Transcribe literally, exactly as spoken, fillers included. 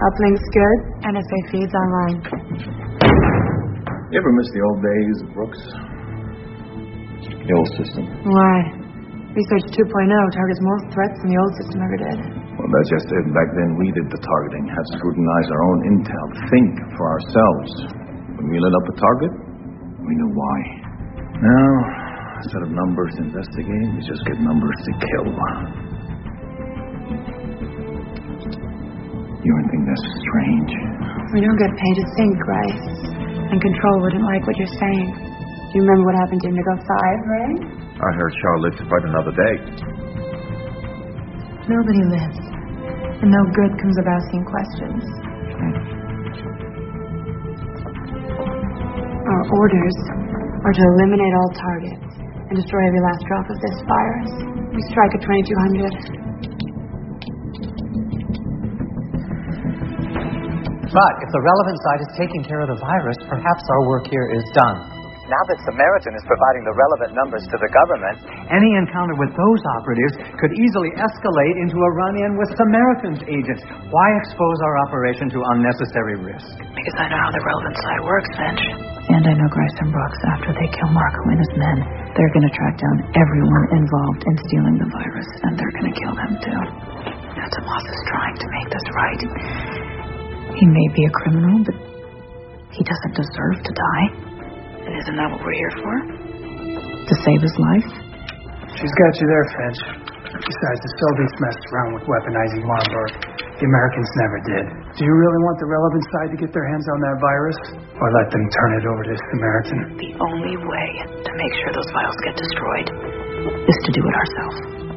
Uplink's good. N S A feeds online. You ever miss the old days, Brooks? The old system. Why? Research two point oh targets more threats than the old system ever did. Well, that's just it. Back then, we did the targeting, had to scrutinize our own intel, think for ourselves. When we lit up a target, we knew why. Now, instead of numbers to investigate, we just get numbers to kill. You wouldn't think that's strange? We don't get paid to think, Rice. And Control wouldn't like what you're saying. Do you remember what happened to Indigo five, right? I heard Char lived to fight another day. Nobody lives. And no good comes of asking questions. Hmm. Our orders are to eliminate all targets and destroy every last drop of this virus. We strike at twenty-two hundred. But if the relevant side is taking care of the virus, perhaps our work here is done. Now that Samaritan is providing the relevant numbers to the government, any encounter with those operatives could easily escalate into a run-in with Samaritan's agents. Why expose our operation to unnecessary risk? Because I know how the relevant side works, Finch. And I know Grice and Brooks. After they kill Marco and his men, they're going to track down everyone involved in stealing the virus, and they're going to kill them too. Now Tomas is trying to make this right. He may be a criminal, but he doesn't deserve to die. And isn't that what we're here for? To save his life? She's got you there, Finch. Besides, the Soviets messed around with weaponizing Marburg. The Americans never did. Do you really want the relevant side to get their hands on that virus? Or let them turn it over to Samaritan? The only way to make sure those vials get destroyed is to do it ourselves.